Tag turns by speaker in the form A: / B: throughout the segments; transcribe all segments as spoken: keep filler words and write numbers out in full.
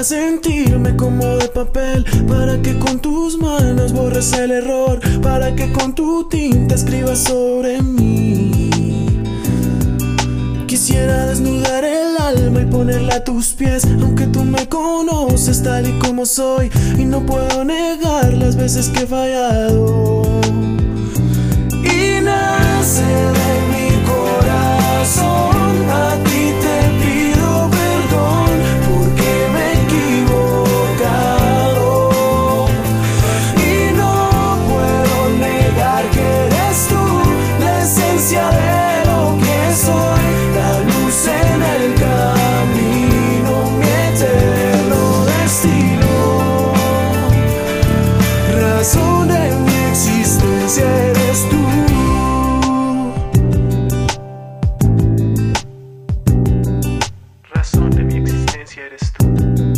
A: quisiera sentirme como de papel, para que con tus manos borres el error, para que con tu tinta escribas sobre mí. Quisiera desnudar el alma y ponerla a tus pies, aunque tú me conoces tal y como soy, y no puedo negar las veces que he fallado. Y nace de mi corazón, a ti te pido perdón, porque me he equivocado. Y no puedo negar que eres tú la esencia de lo que soy, la luz en el camino, mi eterno destino, razón de mi existencia eres tú. Razón de mi existencia eres tú.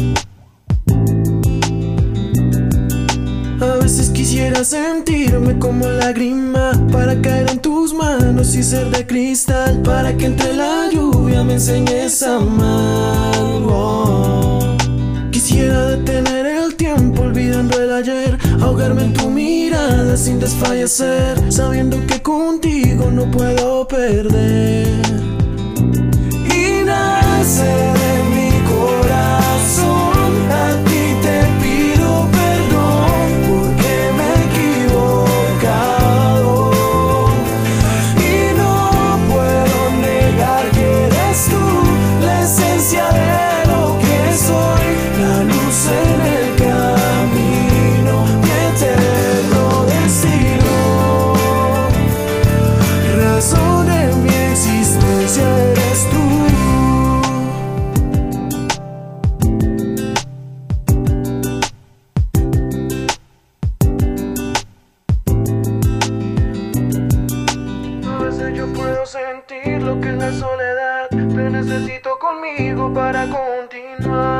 A: A veces quisiera sentirme como lágrima, para caer en tus manos y ser de cristal, para que entre la lluvia me enseñes a amar. Oh. Quisiera detener el tiempo olvidando el ayer, ahogarme en tu mirada sin desfallecer, sabiendo que contigo no puedo perder. Y nace de mi corazón, a ti te pido perdón, porque me he equivocado. Y no puedo negar que eres tú la esencia de lo que soy, la luz en el camino, mi eterno destino, razón de mi existencia eres tú. A veces yo puedo sentir lo que es la soledad, te necesito conmigo para continuar.